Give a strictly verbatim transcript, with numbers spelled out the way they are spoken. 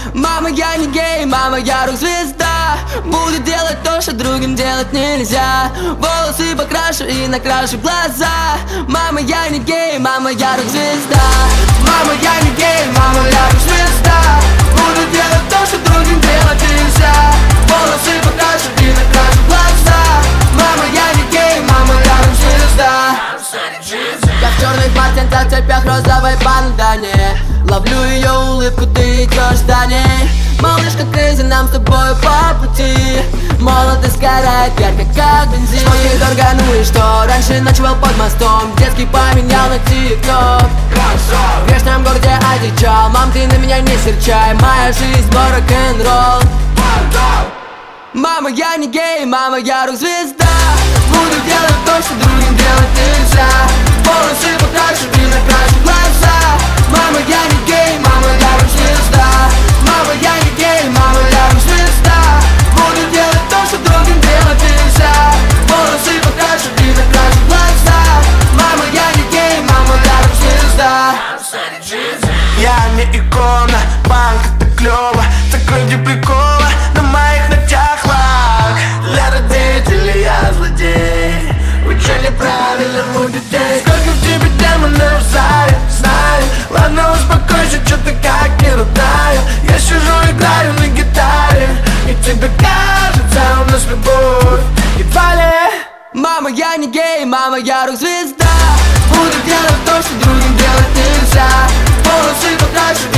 Мама, я не гей, мама, я рок-звезда. Буду делать то, что другим делать нельзя. Волосы покрашу и накрашу глаза. Мама, я не гей, мама, я рок-звезда. Мама, я не гей, мама, я рок-звезда. Буду делать то, что другим делать нельзя. Волосы покрашу и накрашу глаза. Мама, я не гей, мама, я рок-звезда. Я в черных полотенцах, цепях розовой бандане. Ловлю ее улыбку, ты идешь за ней. Малышка Крейзи, нам с тобой по пути. Молодость сгорает ярко, как бензин. Что ей дорого, ну и что? Раньше ночевал под мостом, детский поменял на тик-ток. В грешном городе одичал. Мам, ты на меня не серчай, моя жизнь мой рок-н-ролл. Мама, я не гей, мама, я рок-звезда. Буду делать то, что другим делать нельзя. Волосы покрашу и накрашу глаза. Мама, я не гей, мама, я рок-звезда. Мама, я не гей, мама, я рок-звезда. Буду делать то, что другим делать нельзя. Волосы покрашу и накрашу глаза. Мама, я не гей, мама, я рок-звезда. Я не икона, панк это клёво. Так ради прикола на моих ногтях лак. Для родителей я злодей. Учили правильному детей. Сколько в тебе демонов знаю, знаю. Ладно, успокойся, чё ты как не родная. Я сижу, играю на гитаре. И тебе кажется, у нас любовь едва ли. Мама, я не гей, мама, я рок-звезда. Буду делать то, что другим делать нельзя. Волосы покрашу